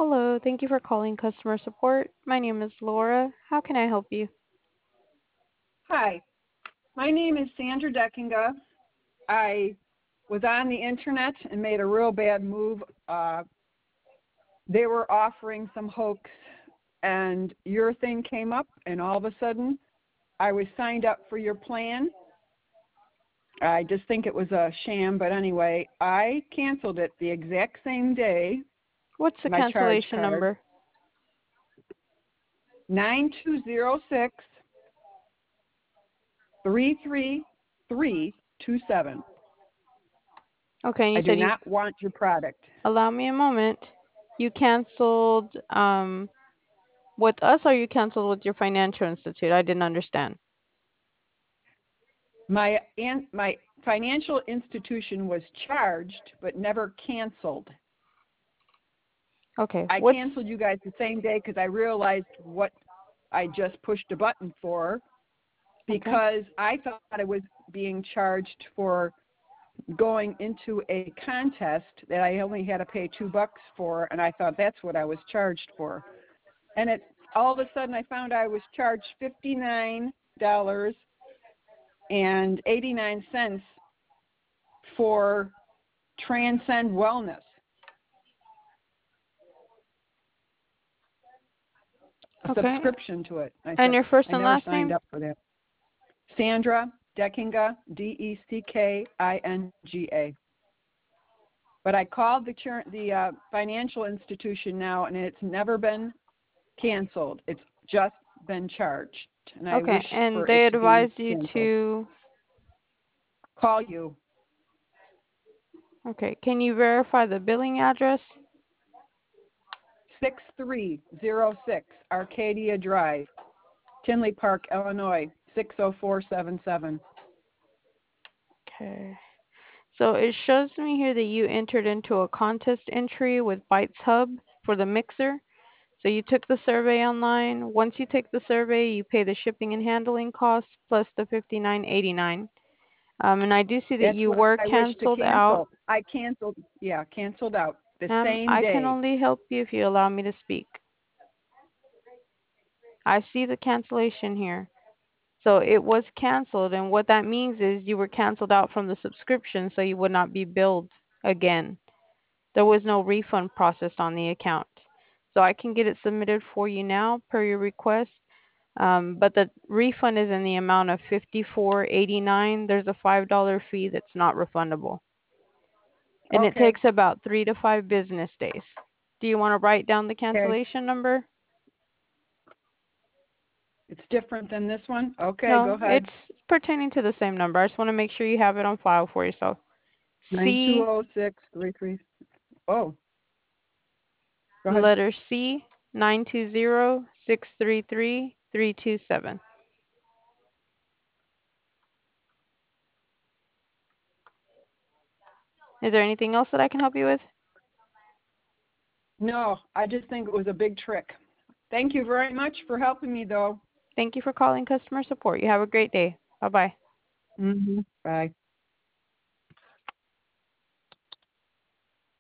Hello, thank you for calling customer support. My name is Laura. How can I help you? Hi, my name is Sandra Deckinga. I was on the internet and made a real bad move. They were offering some hoax, and your thing came up, and all of a sudden, I was signed up for your plan. I just think it was a sham, but anyway, I canceled it the exact same day. What's the My charge cancellation card, number? 9206 33327. Okay, and I you do said you not want your product. allow me a moment. You canceled with us or you canceled with your financial institute? I didn't understand. My financial institution was charged but never canceled. Okay, I what's canceled you guys the same day because I realized what I just pushed a button for, okay? because I thought I was being charged for going into a contest that I only had to pay $2 for, and I thought that's what I was charged for. And it all of a sudden I found I was charged $59.89 for Transcend Wellness, a Okay. subscription to it. I And said your first I and never last signed name? up for that. Sandra Deckinga, Deckinga. But I called the financial institution now, and it's never been canceled. It's just been charged, and I Okay, wish and for they it to be advised you canceled. to Call you. okay, can you verify the billing address? 6306 Arcadia Drive, Tinley Park, Illinois, 60477. Okay. So it shows me here that you entered into a contest entry with Bytes Hub for the mixer. So you took the survey online. Once you take the survey, you pay the shipping and handling costs plus the $59.89. And I do see that That's you what were I wish to canceled out. cancel. I canceled out the same I can day. only help you if you allow me to speak. I see the cancellation here. So it was canceled, and what that means is you were canceled out from the subscription, so you would not be billed again. There was no refund processed on the account. So I can get it submitted for you now per your request. But the refund is in the amount of $54.89. There's a $5 fee that's not refundable. And it Okay. takes about 3 to 5 business days. Do you want to write down the Okay. cancellation number? It's different than this one? Okay, go No, ahead. it's pertaining to the same number. I just want to make sure you have it on file for yourself. C, 920633. Oh, go ahead. letter C, 920-633-327. Is there anything else that I can help you with? No, I just think it was a big trick. Thank you very much for helping me, though. Thank you for calling customer support. You have a great day. Bye-bye. Bye.